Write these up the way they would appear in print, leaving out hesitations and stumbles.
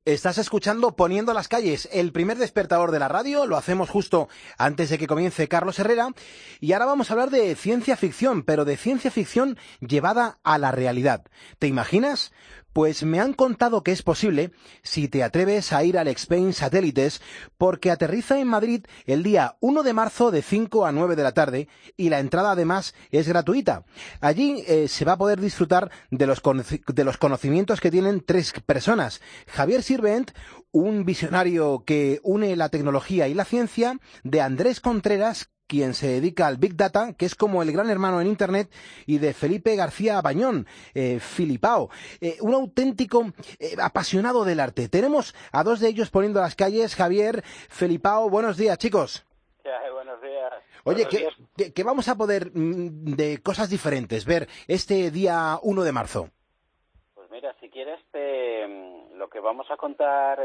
Estás escuchando Poniendo las calles, el primer despertador de la radio. Lo hacemos justo antes de que comience Carlos Herrera. Y ahora vamos a hablar de ciencia ficción, pero de ciencia ficción llevada a la realidad. ¿Te imaginas? Pues me han contado que es posible si te atreves a ir al Spain Satélites, porque aterriza en Madrid el día 1 de marzo de 5 a 9 de la tarde y la entrada además es gratuita. Allí se va a poder disfrutar de los conocimientos que tienen tres personas. Javier Sirvent, un visionario que une la tecnología y la ciencia, de Andrés Contreras, quien se dedica al Big Data, que es como el gran hermano en Internet, y de Felipe García Bañón, Filipao, un auténtico apasionado del arte. Tenemos a dos de ellos poniendo las calles. Javier, Felipao, buenos días, chicos. Buenos días. Oye, ¿qué vamos a poder de cosas diferentes ver este día 1 de marzo? Pues mira, si quieres, lo que vamos a contar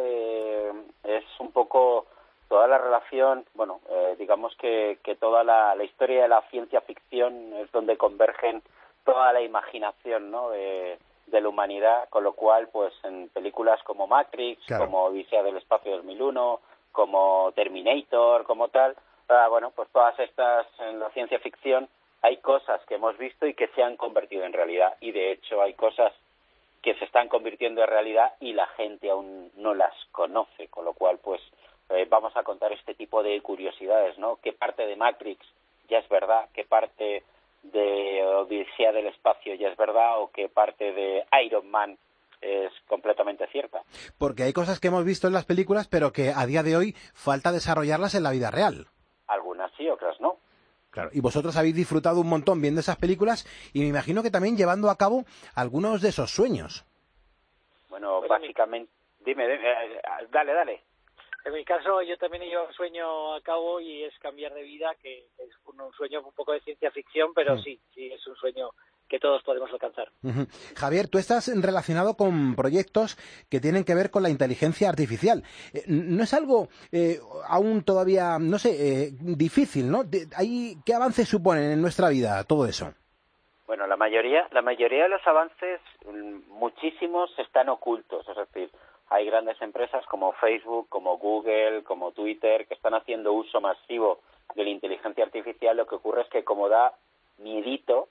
es un poco toda la relación, digamos que toda la historia de la ciencia ficción es donde convergen toda la imaginación, ¿no?, de la humanidad, con lo cual, pues en películas como Matrix, claro, como Odisea del Espacio 2001, como Terminator, como tal, pues todas estas, en la ciencia ficción, hay cosas que hemos visto y que se han convertido en realidad, y de hecho hay cosas que se están convirtiendo en realidad y la gente aún no las conoce, con lo cual, pues, vamos a contar este tipo de curiosidades, ¿no? ¿Qué parte de Matrix ya es verdad? ¿Qué parte de Odisea del Espacio ya es verdad? ¿O qué parte de Iron Man es completamente cierta? Porque hay cosas que hemos visto en las películas, pero que a día de hoy falta desarrollarlas en la vida real. Algunas sí, otras no. Claro, y vosotros habéis disfrutado un montón viendo esas películas y me imagino que también llevando a cabo algunos de esos sueños. Bueno, básicamente... Dime, dale. En mi caso, yo también llevo un sueño a cabo y es cambiar de vida, que es un sueño un poco de ciencia ficción, pero sí, es un sueño que todos podemos alcanzar. Javier, tú estás relacionado con proyectos que tienen que ver con la inteligencia artificial. ¿No es algo aún todavía, difícil, ¿no? ¿Qué avances suponen en nuestra vida todo eso? Bueno, la mayoría de los avances, muchísimos están ocultos, es decir, hay grandes empresas como Facebook, como Google, como Twitter, que están haciendo uso masivo de la inteligencia artificial. Lo que ocurre es que como da miedito,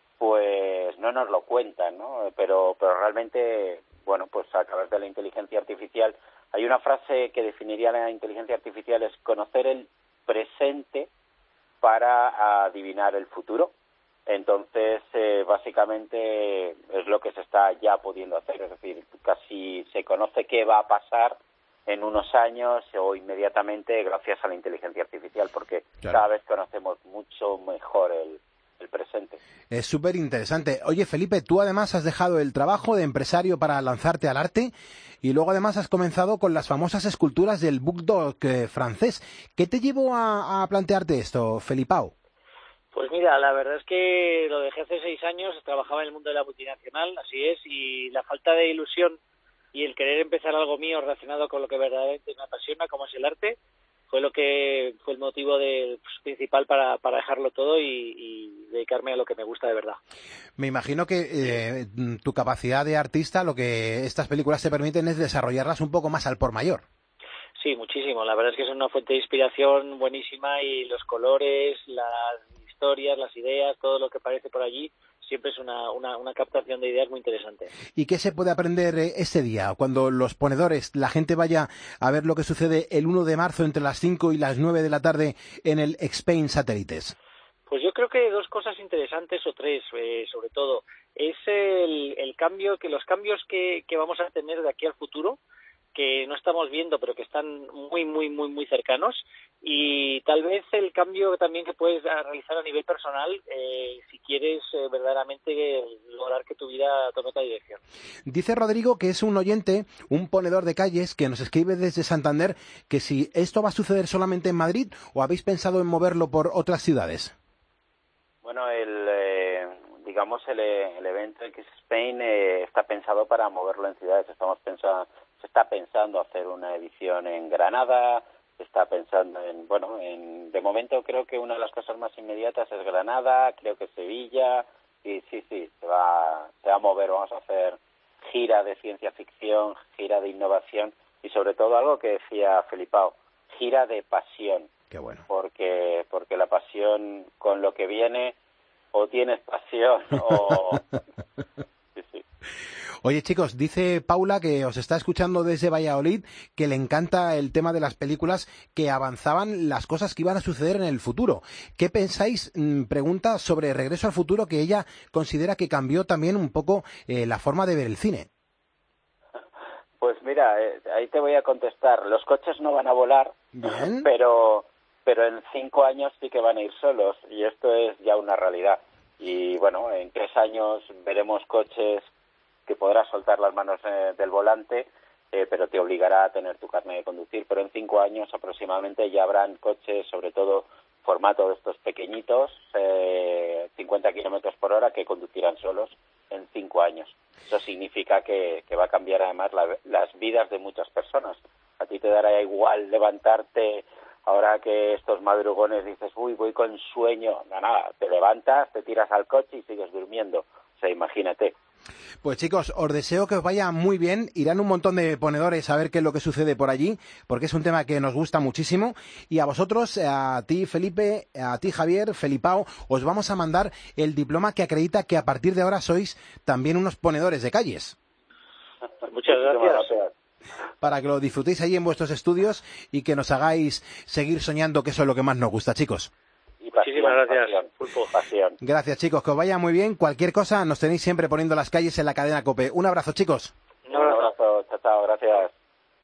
pues no nos lo cuentan, ¿no? Pero realmente, pues a través de la inteligencia artificial, hay una frase que definiría la inteligencia artificial, es conocer el presente para adivinar el futuro. Entonces, básicamente es lo que se está ya pudiendo hacer, es decir, casi se conoce qué va a pasar en unos años o inmediatamente gracias a la inteligencia artificial, porque claro, cada vez conocemos mucho mejor el presente. Es súper interesante. Oye, Felipe, tú además has dejado el trabajo de empresario para lanzarte al arte y luego además has comenzado con las famosas esculturas del Bulldog francés. ¿Qué te llevó a plantearte esto, Felipao? Pues mira, la verdad es que lo dejé hace 6 años, trabajaba en el mundo de la multinacional, así es, y la falta de ilusión y el querer empezar algo mío relacionado con lo que verdaderamente me apasiona, como es el arte, fue el motivo principal para dejarlo todo y dedicarme a lo que me gusta de verdad. Me imagino que tu capacidad de artista, lo que estas películas te permiten es desarrollarlas un poco más al por mayor. Sí, muchísimo. La verdad es que es una fuente de inspiración buenísima y los colores, las historias, las ideas, todo lo que aparece por allí, siempre es una captación de ideas muy interesante. ¿Y qué se puede aprender ese día, cuando los ponedores, la gente vaya a ver lo que sucede el 1 de marzo entre las 5 y las 9 de la tarde en el Spain Satélites? Pues yo creo que 2 cosas interesantes, o 3, sobre todo. Es el cambio, que los cambios que vamos a tener de aquí al futuro, que no estamos viendo, pero que están muy, muy, muy, muy cercanos, y tal vez el cambio también que puedes realizar a nivel personal, si quieres verdaderamente lograr que tu vida tome otra dirección. Dice Rodrigo, que es un oyente, un ponedor de calles, que nos escribe desde Santander, que si esto va a suceder solamente en Madrid o habéis pensado en moverlo por otras ciudades. Bueno, el evento X Spain está pensado para moverlo en ciudades. Se está pensando hacer una edición en Granada, se está pensando de momento creo que una de las cosas más inmediatas es Granada, creo que Sevilla, y sí, se va a mover. Vamos a hacer gira de ciencia ficción, gira de innovación y sobre todo algo que decía Felipao, gira de pasión. Qué bueno. Porque la pasión con lo que viene, o tienes pasión o... Sí, sí. Oye, chicos, dice Paula, que os está escuchando desde Valladolid, que le encanta el tema de las películas que avanzaban las cosas que iban a suceder en el futuro. ¿Qué pensáis? Pregunta sobre Regreso al Futuro, que ella considera que cambió también un poco la forma de ver el cine. Pues mira, ahí te voy a contestar. Los coches no van a volar, Bien. pero en 5 años sí que van a ir solos, y esto es ya una realidad. Y bueno, en 3 años veremos coches que podrás soltar las manos del volante, pero te obligará a tener tu carnet de conducir. Pero en 5 años aproximadamente ya habrán coches, sobre todo formato de estos pequeñitos, 50 kilómetros por hora, que conducirán solos en 5 años. Eso significa que va a cambiar además las vidas de muchas personas. A ti te dará igual levantarte ahora que estos madrugones dices, uy, voy con sueño. Nada, te levantas, te tiras al coche y sigues durmiendo. O sea, imagínate. Pues chicos, os deseo que os vaya muy bien. Irán un montón de ponedores a ver qué es lo que sucede por allí, porque es un tema que nos gusta muchísimo. Y a vosotros, a ti Felipe, a ti Javier, Felipao, os vamos a mandar el diploma que acredita que a partir de ahora sois también unos ponedores de calles. Muchas gracias. Para que lo disfrutéis ahí en vuestros estudios y que nos hagáis seguir soñando, que eso es lo que más nos gusta, chicos. Muchísimas gracias, Pulpo. Pasión. Gracias, chicos, que os vaya muy bien. Cualquier cosa nos tenéis siempre poniendo las calles en la cadena COPE. Un abrazo, chicos. Un abrazo, chao, gracias.